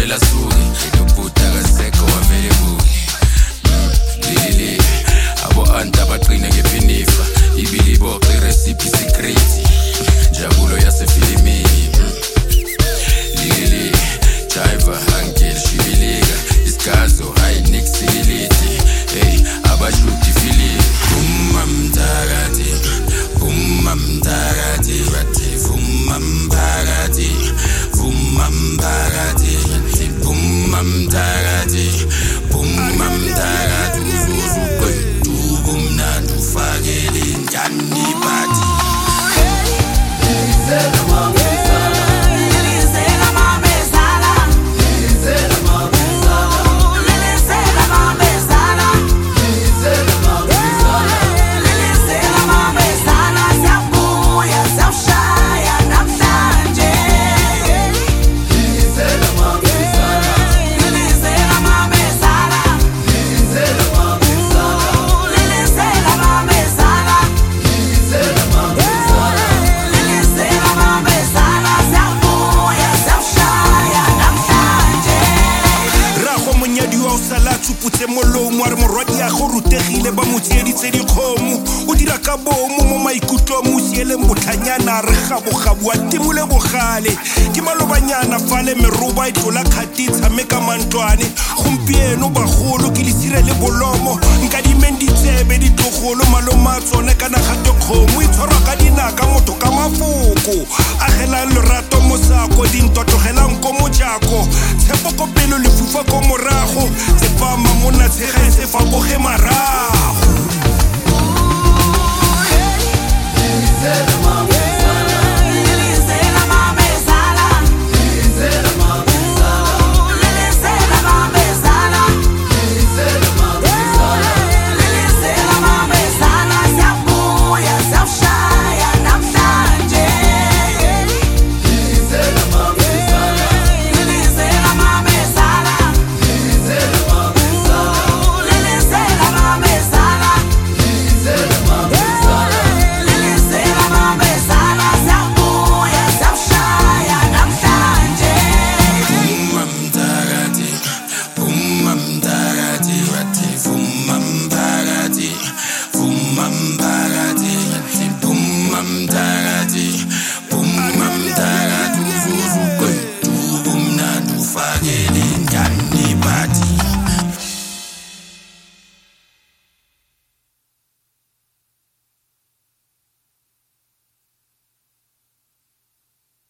vela suki Nobhuta kasekho wavele buki Lili abo anta baqine ngepinifa Ibili boqi recipe secret Jabulo yasefilimini Lili Jiver Angel Shibilika Iskazo high Nick Civility Hey abashuti feeling Vuma mtakati Vuma mtakati Bati vuma mtakati Vuma mtakati Vuma mtakati Vuma mtakati Uzuzu kwetu Vumnandu fageli Njani bati Lizela mamezala Lizela mamezala Lizela mamezala Lizela mamezala Lizela mamezala Lizela mamezala Siyabuya siyawushaya namhlanje Lizela mamezala Lizela mamezala Lizela mamezala Lizela mamezala Lizela mamezala Lizela mamezala Siyabuya siyawushaya namhlanje Rago monyadi wa o sala tshuputse molomo a re morwadi ya go rutegile ba motsieditse dikgomo o dira ka bomo mo maikutlo mo sieleng botlhanyana re gabogabu a timole bogale ke malobanyana fale meroba e tlola kgati tshameka mantwane gompieno bagolo ke lesire le bolomo nka dimeng ditsebe ditlogolo maloma a tsone kana gato kgomo e tshwarwa ka dinaka motho ka mafoko agelang lorato mosako dintotlogelang ko mojako tshepo ko pelo lefufa ko morago tsepama mona tshegetse fa boge marago